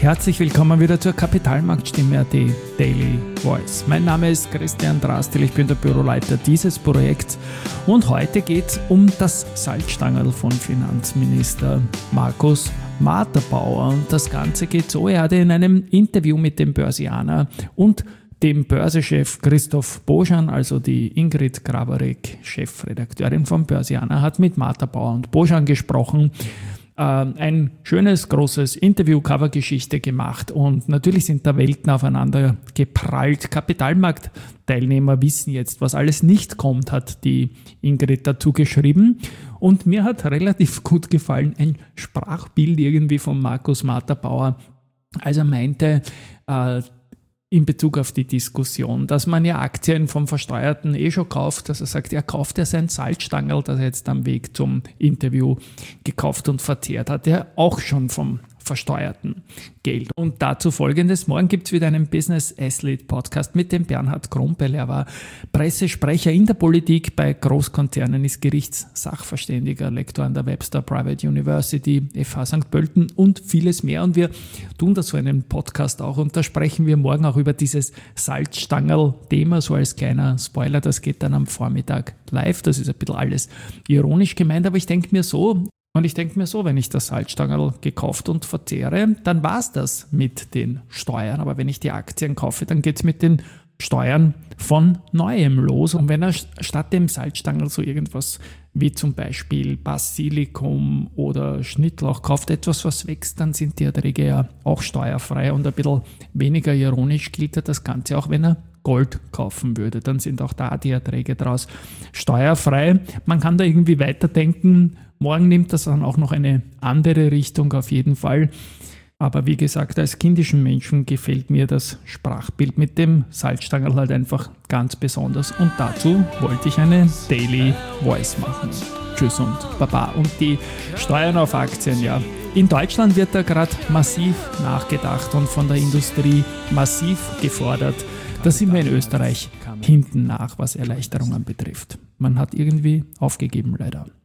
Herzlich willkommen wieder zur Kapitalmarktstimme.at Daily Voice. Mein Name ist Christian Drastil, ich bin der Büroleiter dieses Projekts und heute geht es um das Salzstangerl von Finanzminister Markus Matterbauer. Und das Ganze geht so, er hatte in einem Interview mit dem Börsianer und dem Börsechef Christoph Boschan, also die Ingrid Grabarek, Chefredakteurin vom Börsianer, hat mit Matterbauer und Boschan gesprochen, ein schönes, großes Interview-Cover-Geschichte gemacht und natürlich sind da Welten aufeinander geprallt. Kapitalmarktteilnehmer wissen jetzt, was alles nicht kommt, hat die Ingrid dazu geschrieben. Und mir hat relativ gut gefallen ein Sprachbild irgendwie von Markus Matterbauer, als er meinte, in Bezug auf die Diskussion, dass man ja Aktien vom Versteuerten schon kauft, dass er sagt, er kauft ja sein Salzstangerl, das er jetzt am Weg zum Interview gekauft und verzehrt hat, er auch schon vom versteuerten Geld. Und dazu Folgendes: Morgen gibt es wieder einen Business Athlete Podcast mit dem Bernhard Krumpel. Er war Pressesprecher in der Politik bei Großkonzernen, ist Gerichtssachverständiger, Lektor an der Webster Private University, FH St. Pölten und vieles mehr. Und wir tun da so einen Podcast auch und da sprechen wir morgen auch über dieses Salzstangerl-Thema, so als kleiner Spoiler. Das geht dann am Vormittag live. Das ist ein bisschen alles ironisch gemeint, aber ich denke mir so, wenn ich das Salzstangerl gekauft und verzehre, dann war es das mit den Steuern. Aber wenn ich die Aktien kaufe, dann geht es mit den Steuern von Neuem los. Und wenn er statt dem Salzstangerl so irgendwas wie zum Beispiel Basilikum oder Schnittlauch kauft, etwas, was wächst, dann sind die Erträge ja auch steuerfrei. Und ein bisschen weniger ironisch gilt ja das Ganze auch, wenn er Gold kaufen würde. Dann sind auch da die Erträge daraus steuerfrei. Man kann da irgendwie weiterdenken. Morgen nimmt das dann auch noch eine andere Richtung auf jeden Fall. Aber wie gesagt, als kindischen Menschen gefällt mir das Sprachbild mit dem Salzstangerl halt einfach ganz besonders. Und dazu wollte ich eine Daily Voice machen. Tschüss und Baba. Und die Steuern auf Aktien, ja. In Deutschland wird da gerade massiv nachgedacht und von der Industrie massiv gefordert. Da sind wir in Österreich hinten nach, was Erleichterungen betrifft. Man hat irgendwie aufgegeben, leider.